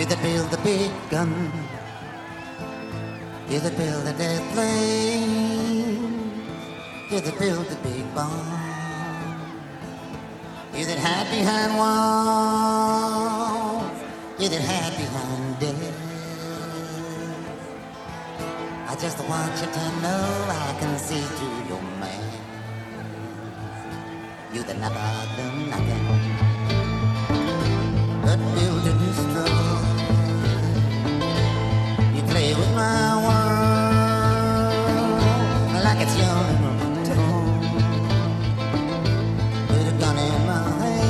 that build the big gun, you that build the death plane, you that build the big bomb, you that hide behind walls, you that hide behind death. I just want you to know I can see through your mask. You that never done nothing but build and destroy. You play with my world like it's your toy. Put a gun in my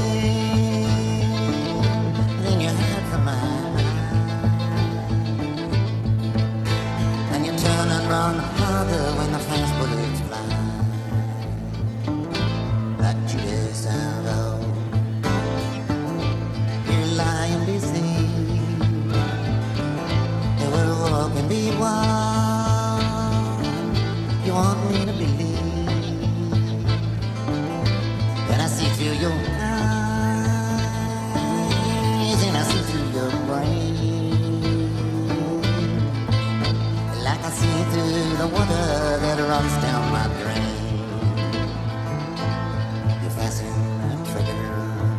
hand, then you hide from my eyes, and you turn and run harder when the flash bullets fly. That Judas and all, you lie and deceive. The world walk and be one. You want me to believe, and I see through your eyes, and I see through your brain, like I see through the water that runs down my drain. You fasten the trigger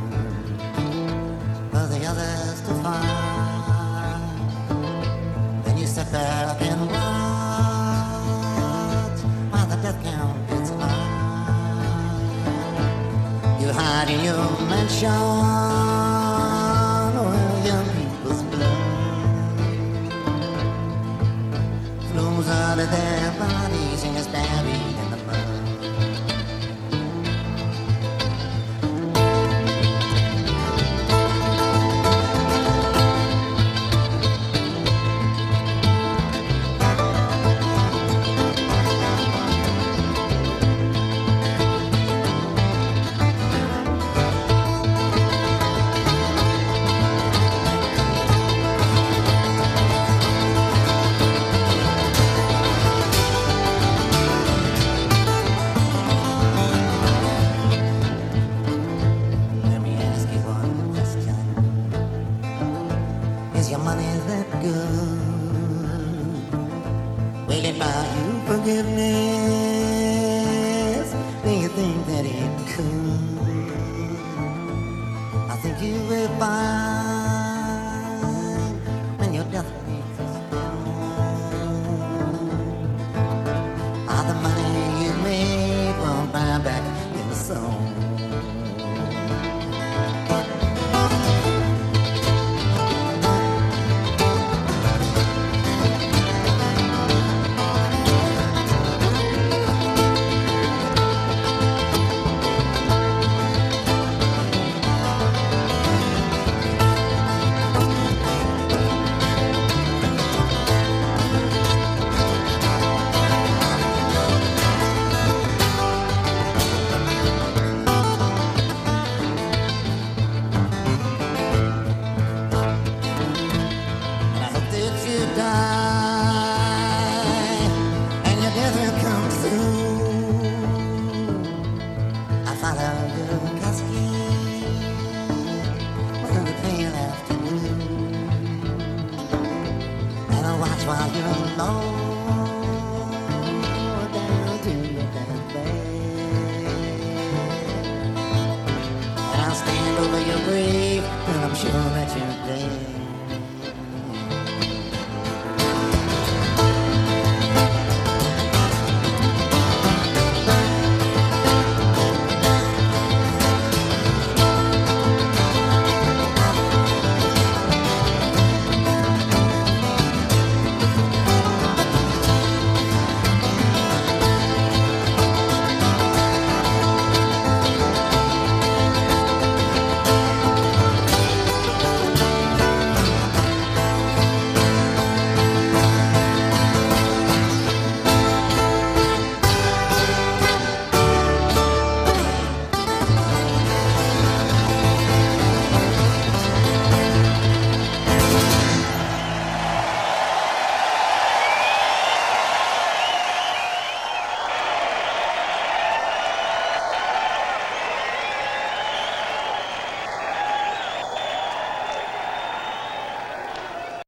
for the others to find. Then you sit back and watch while the death count gets high. You hide in your mansion where young people's blood flows out of their bodies and is buried in the mud. Let me ask you one question. Is your money that good? Will it buy you forgiveness? Do you think that it could? I think you will find when your death makes us all the money you made won't buy back your soul. And I hope that you die and your death will come soon. I follow your casket in the pale afternoon, and I watch while you're low down to your deathbed. And I'll stand over your grave, and I'm sure that you're dead.